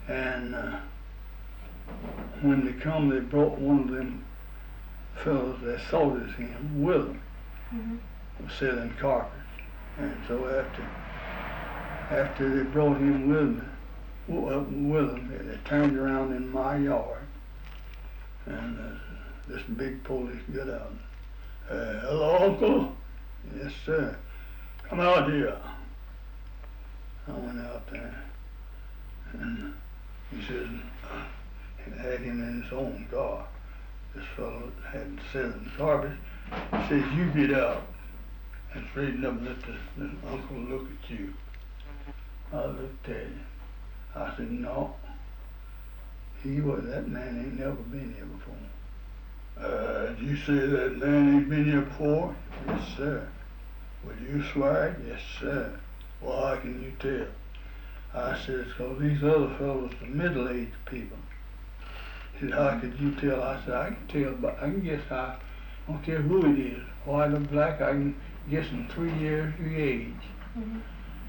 And when they come, they brought one of them fellows that assaulted him with them, was selling carpet. And so after they brought him with them, they turned around in my yard, and this big police got out. Hello, Uncle? Yes, sir. Come out here. I went out there, and he says, he had him in his own car. This fellow had selling carpet. He says, you get out and straighten up and let this uncle look at you. I looked at him. I said, no. That man ain't never been here before. Did you say that man ain't been here before? Yes, sir. Will you swear? Yes, sir. Well, how can you tell? I said, because these other fellows are middle-aged people. He said, how could you tell? I said, I can tell, but I can guess I don't care who it is, white or black, I can guess in 3 years your age. And,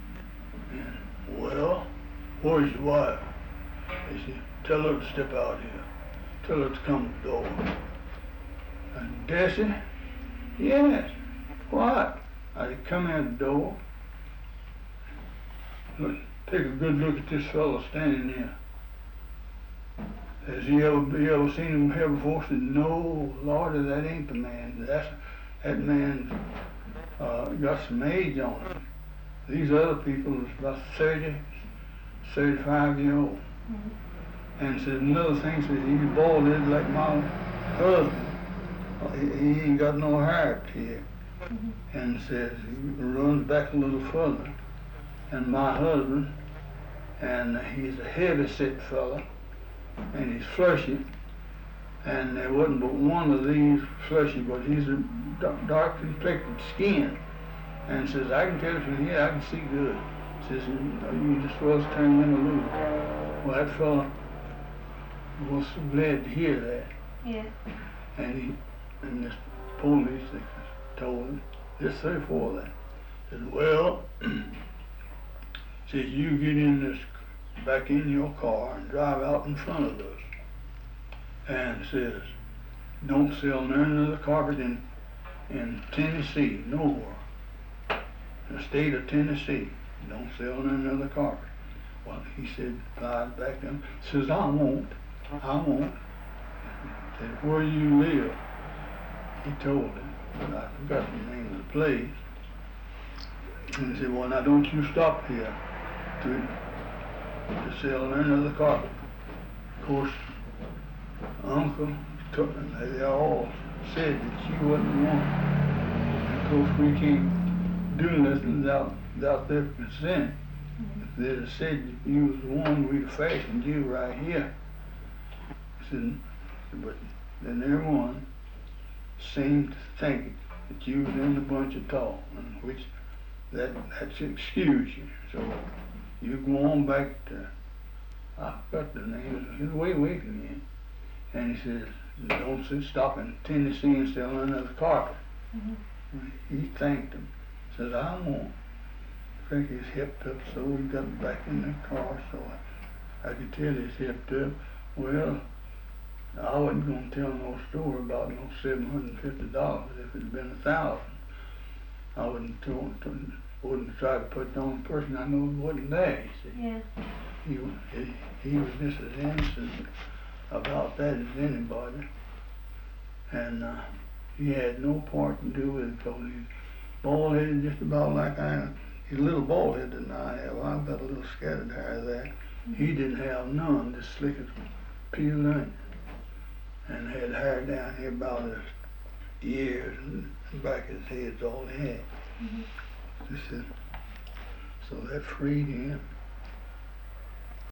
well, where's your wife? He said, tell her to step out here. Tell her to come to the door. And Desi? Yes. What? I said, come in the door. Look, take a good look at this fellow standing there. Has you ever seen him here before? I said, no, Lordy, that ain't the man. That man's got some age on him. These other people is about 30, 35 years old. And said another thing, said he's bald-headed like my husband. He ain't got no hair up here. And says he runs back a little further. And my husband, and he's a heavy-set fella, and he's fleshy, and there wasn't but one of these fleshy, but he's a dark complected skin. And says, I can tell you from here, I can see good. Says, you just was turning in a loop. Well, that fella was glad to hear that. Yeah. And this police told him, this 34 that. Said, well, says, you get in this, back in your car and drive out in front of us. And says, don't sell none of the carpet in Tennessee, nowhere. In the state of Tennessee, don't sell none of the carpet. Well, he said, lied back to him, says, I won't. Said, where you live? He told him, but I forgot the name of the place. And he said, well, now don't you stop here to sell none of the carpet. Of course, Uncle took them. They all said that you wasn't the one. And of course, we can't do nothing without their consent. If they'd have said you was the one, we'd have fashioned you right here. He said, but then everyone seemed to think that you was in the bunch at all, and which that's excuse you. So you go on back to, I forgot the name, he's way away from you. And he says, don't stop in Tennessee and sell another carpet. He thanked him. Says, I won't. I think he's hipped up, so we got back in the car, so I could tell he's hipped up. Well, I wasn't going to tell no story about no $750 if it'd been $1,000. I wouldn't try to put it on a person I know wasn't there, you see. Yeah. He was just as innocent about that as anybody. And he had no part to do with it because he's bald-headed just about like I am. He's a little bald-headed than I have. I've got a little scattered hair there. He didn't have none, just slick as peeled onion. And had hair down here about his ears and back of his head's all he had. He said, so that freed him.